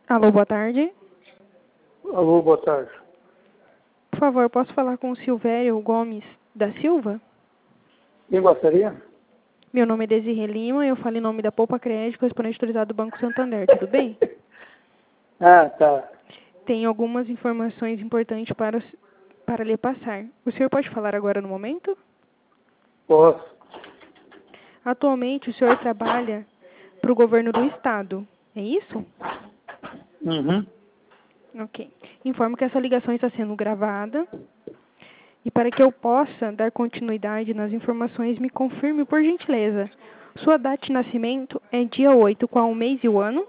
Alô, boa tarde. Alô, boa tarde. Por favor, posso falar com o Silvério Gomes da Silva? Quem gostaria? Meu nome é Desirê Lima e eu falo em nome da Poupa Crédito, correspondente autorizado do Banco Santander. Tudo bem? Ah, tá. Tenho algumas informações importantes para lhe passar. O senhor pode falar agora no momento? Posso. Atualmente, o senhor trabalha para o governo do Estado, é isso? Uhum. Ok. Informo que essa ligação está sendo gravada. E para que eu possa dar continuidade nas informações, me confirme, por gentileza. Sua data de nascimento é dia 8, qual o mês e o ano?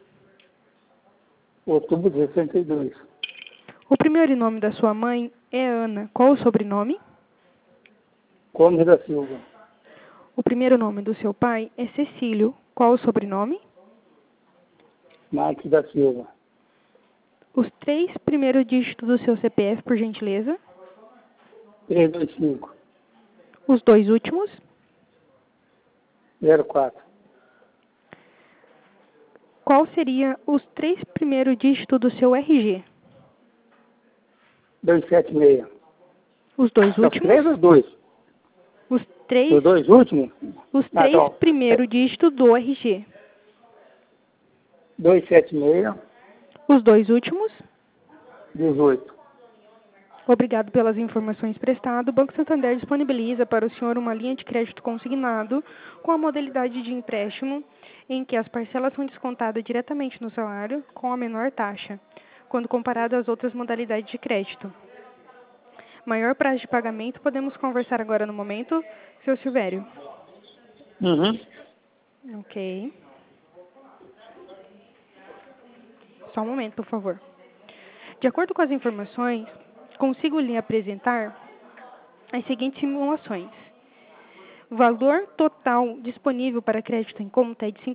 Outubro de 62. O primeiro nome da sua mãe é Ana. Qual o sobrenome? Gomes da Silva. O primeiro nome do seu pai é Cecílio. Qual o sobrenome? Marques da Silva. Os 3 primeiros dígitos do seu CPF, por gentileza. 325. Os 2 últimos. 04. Qual seria os 3 primeiros dígitos do seu RG? 276. Os 2 Não, últimos. 3 ou 2? Os 3 Os 2 últimos? os Ah, 3 então. primeiros dígitos do RG. 276, Os 2 últimos. 18. Obrigado pelas informações prestadas. O Banco Santander disponibiliza para o senhor uma linha de crédito consignado com a modalidade de empréstimo em que as parcelas são descontadas diretamente no salário com a menor taxa, quando comparado às outras modalidades de crédito. Maior prazo de pagamento, podemos conversar agora no momento, seu Silvério. Uhum. Ok. Só um momento, por favor. De acordo com as informações, consigo lhe apresentar as seguintes simulações. O valor total disponível para crédito em conta é de R$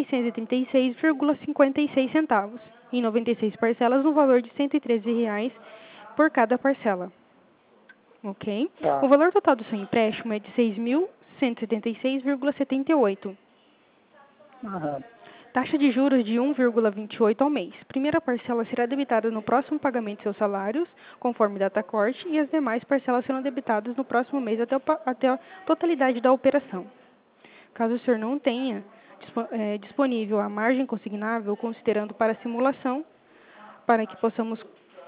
5.636,56 em 96 parcelas, no valor de R$ 113 por cada parcela. Ok? O Tá. valor total do seu empréstimo é de R$ 6.176,78. Aham. Taxa de juros de 1,28 ao mês. Primeira parcela será debitada no próximo pagamento de seus salários, conforme data corte, e as demais parcelas serão debitadas no próximo mês até a totalidade da operação. Caso o senhor não tenha disponível a margem consignável, considerando para a simulação, para que possamos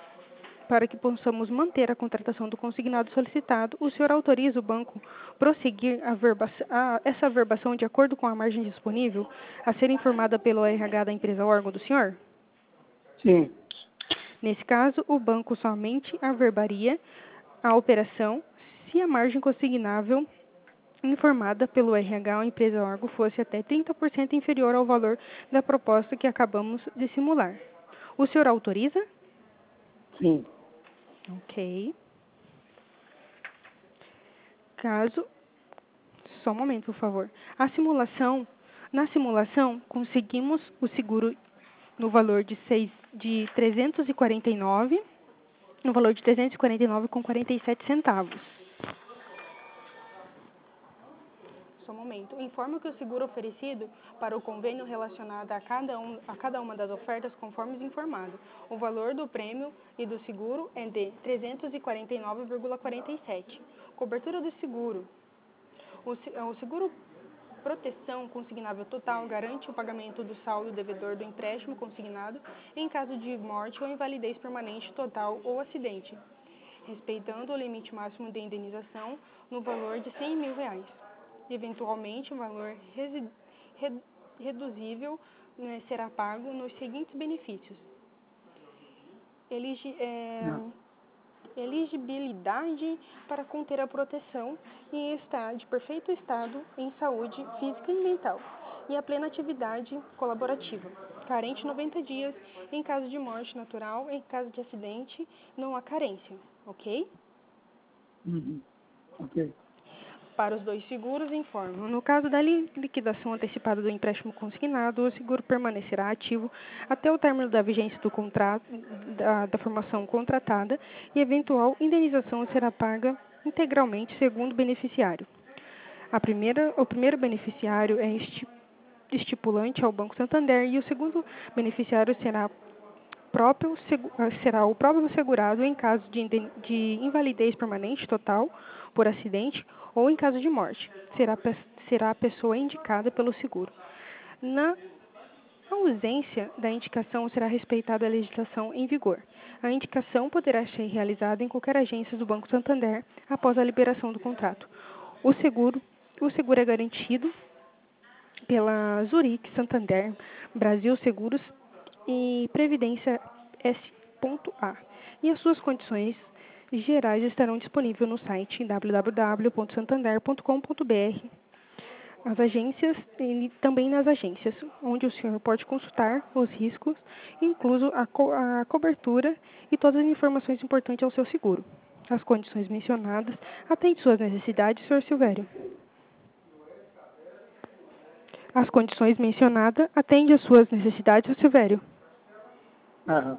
manter a contratação do consignado solicitado, o senhor autoriza o banco prosseguir essa averbação de acordo com a margem disponível a ser informada pelo RH da empresa órgão do senhor? Sim. Nesse caso, o banco somente averbaria a operação se a margem consignável informada pelo RH ou empresa órgão fosse até 30% inferior ao valor da proposta que acabamos de simular. O senhor autoriza? Sim. Ok. Caso... Só um momento, por favor. Na simulação, conseguimos o seguro no valor de 349, no valor de 349,47 centavos. Só um momento. Informo que o seguro oferecido para o convênio relacionado a cada uma das ofertas, conforme informado. O valor do prêmio e do seguro é de 349,47. Cobertura do seguro. O seguro proteção consignável total garante o pagamento do saldo devedor do empréstimo consignado em caso de morte ou invalidez permanente total ou acidente, respeitando o limite máximo de indenização no valor de R$ 100 mil. Eventualmente, o valor reduzível será pago nos seguintes benefícios. Elegibilidade para conter a proteção e estar de perfeito estado em saúde física e mental, e a plena atividade colaborativa. Carente 90 dias, em caso de morte natural, em caso de acidente, não há carência, ok? Uhum. Ok. Para os 2 seguros, informo. No caso da liquidação antecipada do empréstimo consignado, o seguro permanecerá ativo até o término da vigência do contrato, da formação contratada, e eventual indenização será paga integralmente segundo o beneficiário. O primeiro beneficiário é estipulante ao Banco Santander e o segundo beneficiário será o próprio segurado em caso de invalidez permanente total por acidente ou em caso de morte. Será a pessoa indicada pelo seguro. Na ausência da indicação, será respeitada a legislação em vigor. A indicação poderá ser realizada em qualquer agência do Banco Santander após a liberação do contrato. O seguro é garantido pela Zurich, Santander, Brasil Seguros e Previdência S.A. E as suas condições gerais estarão disponíveis no site www.santander.com.br. As agências e também nas agências, onde o senhor pode consultar os riscos, incluso a cobertura e todas as informações importantes ao seu seguro. As condições mencionadas atendem suas necessidades, senhor Silvério. As condições mencionadas atendem às suas necessidades, senhor Silvério. Aham.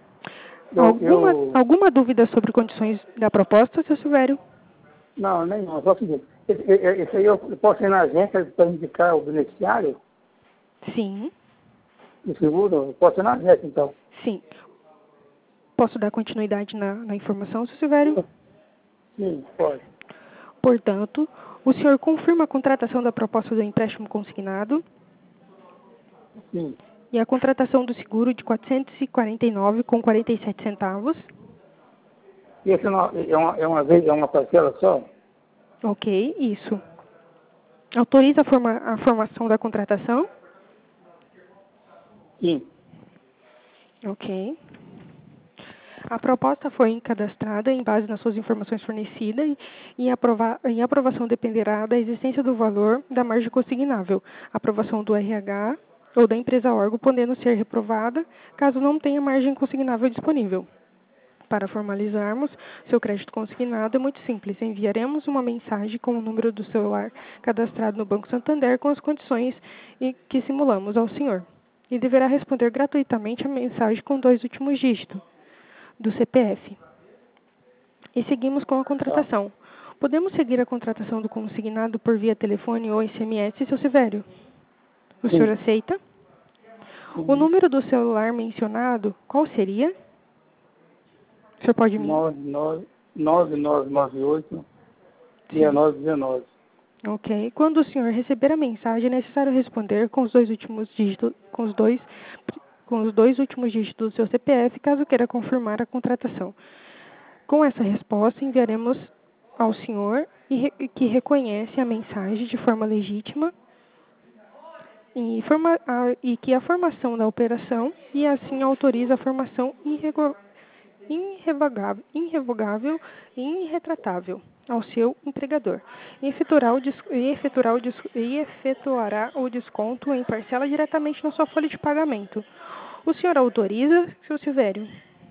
Alguma dúvida sobre condições da proposta, senhor Silvério? Não, nenhuma. Só o seguinte, esse aí eu posso ir na agência para indicar o beneficiário Sim. do seguro? Eu posso ir na agência, então? Sim. Posso dar continuidade na informação, senhor Silvério? Sim, pode. Portanto, o senhor confirma a contratação da proposta do empréstimo consignado? Sim. E a contratação do seguro de R$ 449,47. E esse não, é uma vez, é uma parcela só? Ok, isso. Autoriza a formação da contratação? Sim. Ok. A proposta foi cadastrada em base nas suas informações fornecidas e a aprovação dependerá da existência do valor da margem consignável, aprovação do RH ou da empresa órgão, podendo ser reprovada caso não tenha margem consignável disponível. Para formalizarmos seu crédito consignado é muito simples. Enviaremos uma mensagem com o número do celular cadastrado no Banco Santander com as condições que simulamos ao senhor. E deverá responder gratuitamente a mensagem com 2 últimos dígitos do CPF. E seguimos com a contratação. Podemos seguir a contratação do consignado por via telefone ou SMS, seu Silvério? O senhor aceita? O número do celular mencionado, qual seria? O senhor pode me... 9998 1919. Ok. Quando o senhor receber a mensagem, é necessário responder com os 2 últimos dígitos, com os dois últimos dígitos do seu CPF, caso queira confirmar a contratação. Com essa resposta, enviaremos ao senhor que reconhece a mensagem de forma legítima e que a formação da operação e assim autoriza a formação irrevogável e irretratável ao seu empregador e efetuará o desconto em parcela diretamente na sua folha de pagamento. O senhor autoriza, seu Silvério,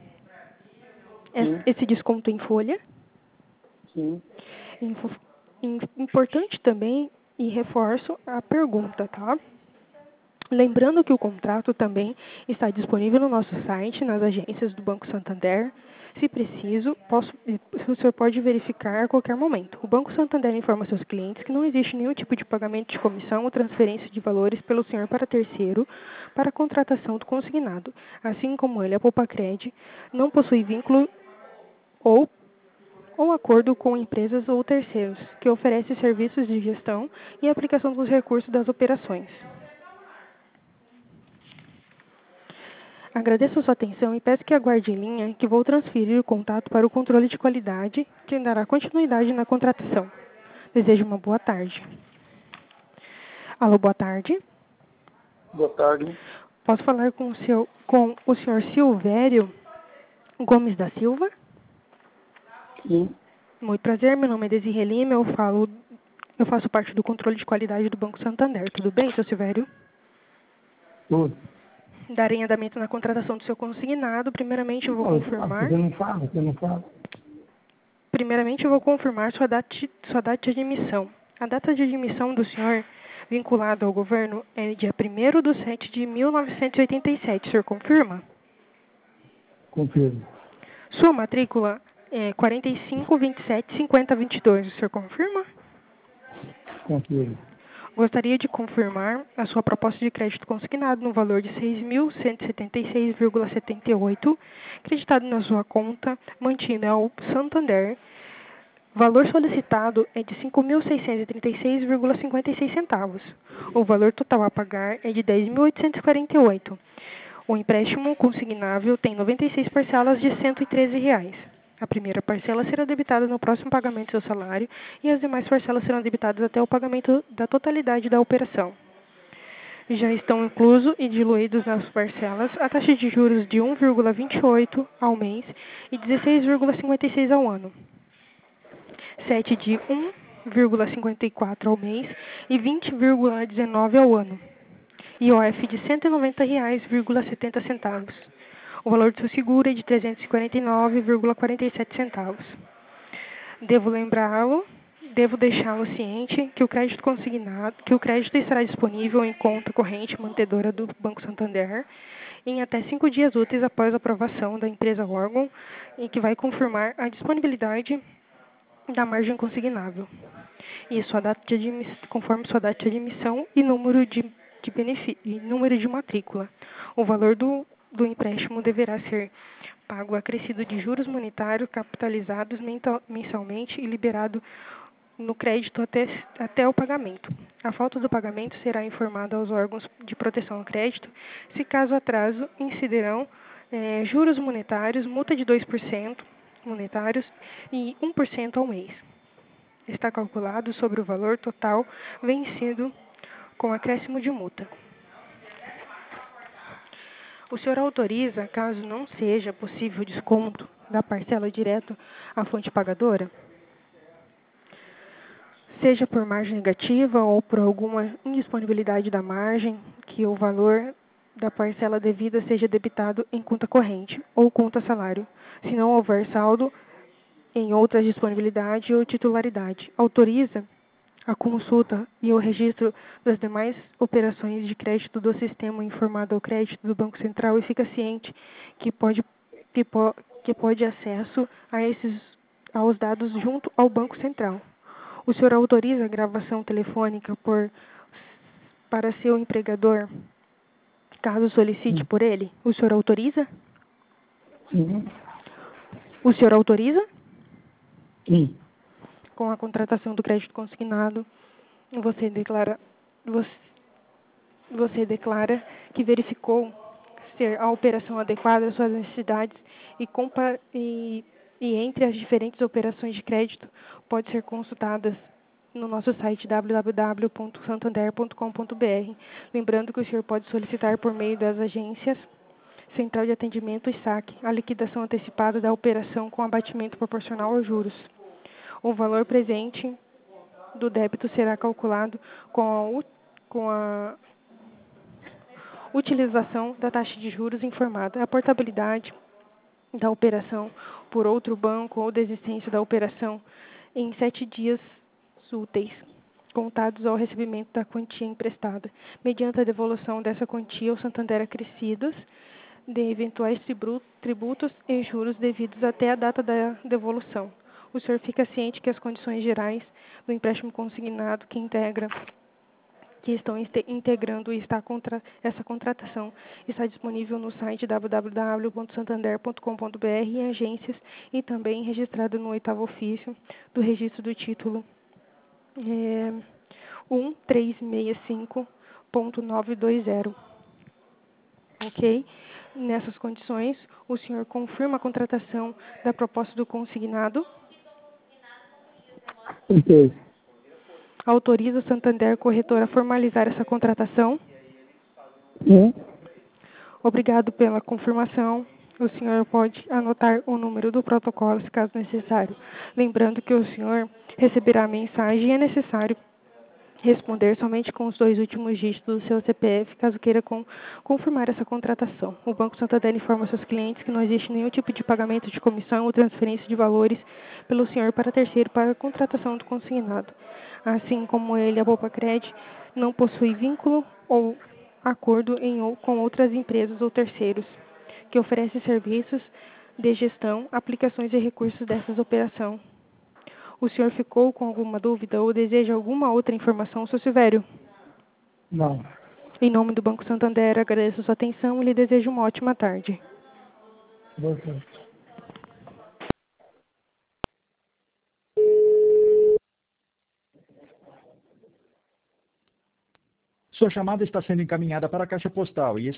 esse desconto em folha? Sim. Importante também, e reforço a pergunta, tá? Lembrando que o contrato também está disponível no nosso site, nas agências do Banco Santander. Se preciso, o senhor pode verificar a qualquer momento. O Banco Santander informa seus clientes que não existe nenhum tipo de pagamento de comissão ou transferência de valores pelo senhor para terceiro para a contratação do consignado. Assim como ele, a Poupa-Cred não possui vínculo ou acordo com empresas ou terceiros que oferecem serviços de gestão e aplicação dos recursos das operações. Agradeço a sua atenção e peço que aguarde em linha que vou transferir o contato para o controle de qualidade, que dará continuidade na contratação. Desejo uma boa tarde. Alô, boa tarde. Boa tarde. Posso falar com o senhor Silvério Gomes da Silva? Sim. Muito prazer, meu nome é Desirê Lima, eu faço parte do controle de qualidade do Banco Santander. Tudo bem, seu Silvério? Tudo. Darei andamento na contratação do seu consignado. Primeiramente, eu vou confirmar. Você não fala. Primeiramente, eu vou confirmar sua data de admissão. A data de admissão do senhor vinculado ao governo é dia 1º/7/1987. O senhor confirma? Confirmo. Sua matrícula é 45275022. O senhor confirma? Confirmo. Gostaria de confirmar a sua proposta de crédito consignado no valor de 6.176,78, creditado na sua conta mantida ao Santander. Valor solicitado é de 5.636,56 centavos. O valor total a pagar é de 10.848. O empréstimo consignável tem 96 parcelas de R$ 113. A primeira parcela será debitada no próximo pagamento do seu salário e as demais parcelas serão debitadas até o pagamento da totalidade da operação. Já estão inclusos e diluídos nas parcelas a taxa de juros de 1,28 ao mês e 16,56 ao ano, 7 de 1,54 ao mês e 20,19 ao ano, IOF de R$ 190,70. O valor do seu seguro é de R$ 349,47. Devo deixá-lo ciente que o crédito consignado, que o crédito estará disponível em conta corrente mantedora do Banco Santander em até 5 dias úteis após a aprovação da empresa órgão, e que vai confirmar a disponibilidade da margem consignável e sua data de conforme sua data de emissão e número de matrícula. O valor do empréstimo deverá ser pago acrescido de juros monetários capitalizados mensalmente e liberado no crédito até o pagamento. A falta do pagamento será informada aos órgãos de proteção ao crédito. Se caso atraso, incidirão juros monetários, multa de 2% monetários e 1% ao mês. Está calculado sobre o valor total vencido com acréscimo de multa. O senhor autoriza, caso não seja possível desconto da parcela direto à fonte pagadora, seja por margem negativa ou por alguma indisponibilidade da margem, que o valor da parcela devida seja debitado em conta corrente ou conta salário, se não houver saldo em outra disponibilidade ou titularidade. Autoriza a consulta e o registro das demais operações de crédito do sistema informado ao crédito do Banco Central e fica ciente que pode acesso aos dados junto ao Banco Central. O senhor autoriza a gravação telefônica para seu empregador, caso solicite por ele? O senhor autoriza? Sim. O senhor autoriza? Sim. Com a contratação do crédito consignado, você declara que verificou ser a operação adequada às suas necessidades e entre as diferentes operações de crédito pode ser consultadas no nosso site www.santander.com.br. Lembrando que o senhor pode solicitar por meio das agências Central de Atendimento e SAC a liquidação antecipada da operação com abatimento proporcional aos juros. O valor presente do débito será calculado com a utilização da taxa de juros informada. A portabilidade da operação por outro banco ou desistência da operação em 7 dias úteis, contados ao recebimento da quantia emprestada, mediante a devolução dessa quantia ao Santander acrescidos de eventuais tributos e juros devidos até a data da devolução. O senhor fica ciente que as condições gerais do empréstimo consignado que estão integrando essa contratação está disponível no site www.santander.com.br em agências e também registrado no 8º ofício do registro do título 1365.920. Ok? Nessas condições, o senhor confirma a contratação da proposta do consignado? Ok. Autoriza o Santander Corretora a formalizar essa contratação? Sim. Obrigado pela confirmação. O senhor pode anotar o número do protocolo, se caso necessário. Lembrando que o senhor receberá a mensagem e é necessário responder somente com os 2 últimos dígitos do seu CPF, caso queira confirmar essa contratação. O Banco Santander informa seus clientes que não existe nenhum tipo de pagamento de comissão ou transferência de valores pelo senhor para terceiro para a contratação do consignado. Assim como ele, a Bopacred não possui vínculo ou acordo com outras empresas ou terceiros que oferecem serviços de gestão, aplicações e recursos dessas operações. O senhor ficou com alguma dúvida ou deseja alguma outra informação, Sr. Silvério? Não. Em nome do Banco Santander, agradeço a sua atenção e lhe desejo uma ótima tarde. Boa tarde. Sua chamada está sendo encaminhada para a caixa postal e